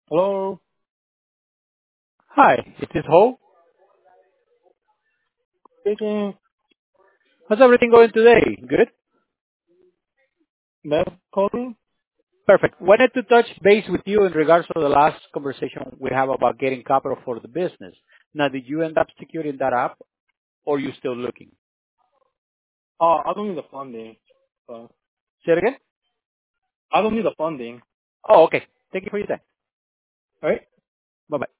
Hello, Hi, it is Ho. speaking. How's everything going today? Good? Matt calling. Perfect. Wanted to touch base with you in regards to the last conversation we have about getting capital for the business. Now, did you end up securing that up, or are you still looking? I don't need the funding. So Say it again? I don't need the funding. Oh, okay. Thank you for your time. Right? Bye-bye.